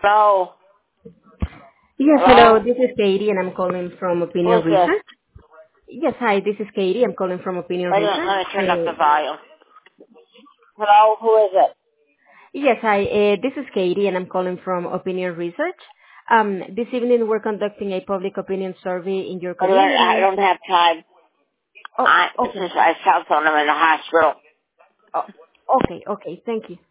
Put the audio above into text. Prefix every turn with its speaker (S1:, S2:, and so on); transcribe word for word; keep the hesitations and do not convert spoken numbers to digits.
S1: Hello?
S2: Yes, hello.
S1: Hello?
S2: This is Katie, and I'm calling from
S1: Who
S2: Opinion
S1: is this?
S2: Research. Yes, hi. This is Katie. I'm calling from Opinion
S1: Wait a minute,
S2: Research.
S1: let me turn up the
S2: Uh,
S1: volume. Hello? Who is it?
S2: yes, hi. Uh, this is Katie, and I'm calling from Opinion Research. Um, this evening, we're conducting a public opinion survey in your
S1: Wait a minute, I
S2: community.
S1: don't have time.
S2: Oh,
S1: I, this
S2: okay.
S1: is my cell phone. I'm in the hospital.
S2: Oh, okay, okay. Thank you.